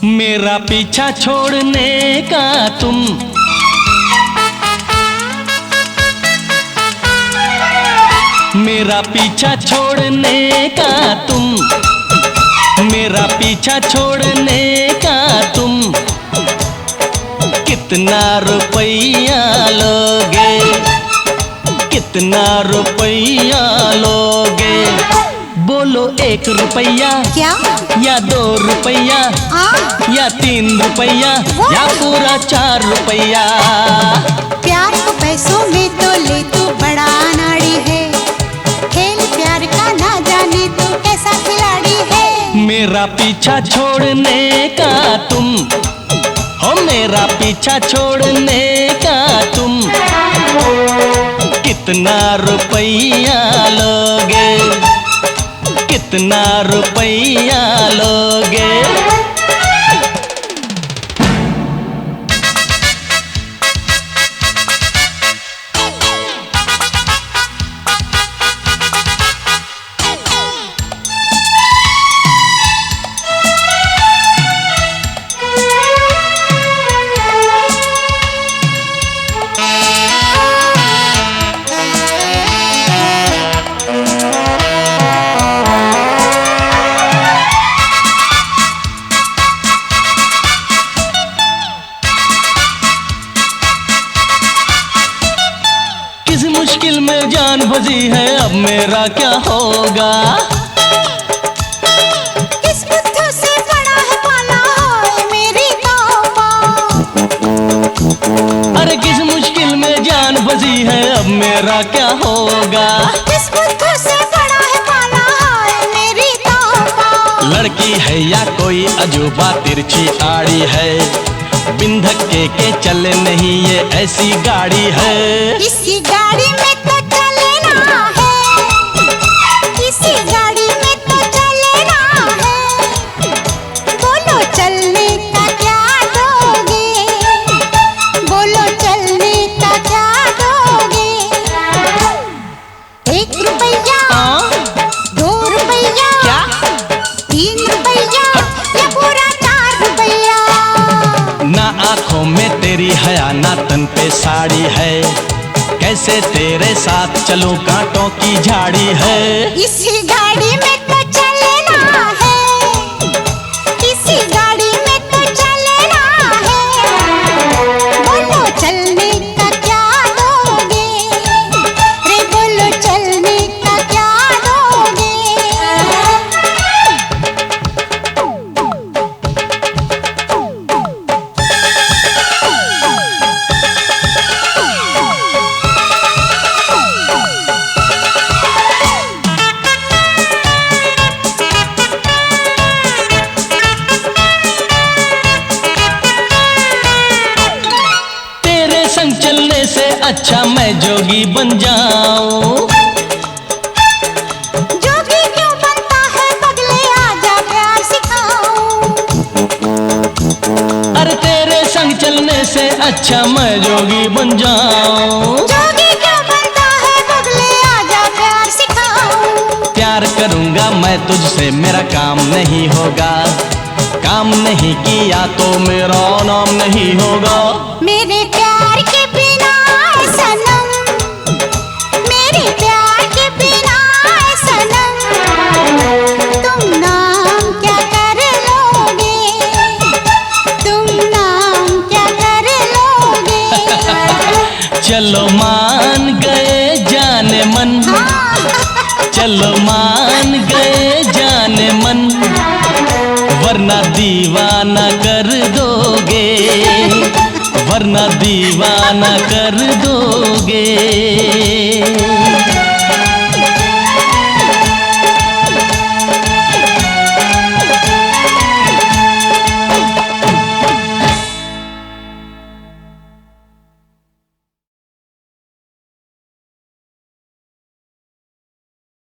मेरा पीछा छोड़ने का तुम मेरा पीछा छोड़ने का तुम मेरा पीछा छोड़ने का तुम कितना रुपया लोगे, कितना रुपया लोगे? बोलो 1 रुपया क्या या 2 रुपया या 3 रुपया या पूरा 4 रुपया? प्यार को पैसों में तो ले तू बड़ा नाड़ी है, खेल प्यार का ना जाने तू कैसा खिलाड़ी है। मेरा पीछा छोड़ने का तुम हो, मेरा पीछा छोड़ने का तुम कितना रुपया लोगे, कितना रुपया लोगे? मुश्किल में जान बजी है, अब मेरा क्या होगा? किस बुद्धू से बड़ा है पाला है मेरी तौबा। अरे किस मुश्किल में जान बजी है, अब मेरा क्या होगा? किस बुद्धू से बड़ा है पाला है मेरी तौबा। लड़की है या कोई अजूबा तिरछी आड़ी है, बिन धक्के के चले नहीं ये ऐसी गाड़ी है। इसी गाड़ी में तो चलना है, इसी गाड़ी में तो चलना है। बोलो चलने का क्या दोगे, बोलो चलने का क्या दोगे? 1 रुपया 2 रुपया क्या 3 रुपया या पूरा 4 रुपया? ना आंखों में तेरी हया ना तन पे साड़ी है, कैसे तेरे साथ चलूं कांटों की झाड़ी है। इसी गाड़ी में तो चलना है, इसी गाड़ी में तो चलना है। बोलो चलने का क्या दोगे, रे बोलो चलने का क्या दोगे? संग चलने से अच्छा मैं जोगी बन जाऊं। जोगी क्यों बनता है बगले, आजा प्यार सिखाऊं। अरे तेरे संग चलने से अच्छा मैं जोगी बन जाऊं। जोगी क्यों बनता है बगले, आजा प्यार सिखाऊं। प्यार करूंगा मैं तुझसे, मेरा काम नहीं होगा, काम नहीं किया तो मेरा नाम नहीं होगा। मेरे प्यार के बिना है सनम, मेरे प्यार के बिना है सनम। तुम नाम क्या कर लोगे, तुम नाम क्या कर लोगे? चलो मान गए जाने मन, चलो मान गए जाने मन, वरना दीवाना कर दोगे, वरना दीवाना कर दोगे।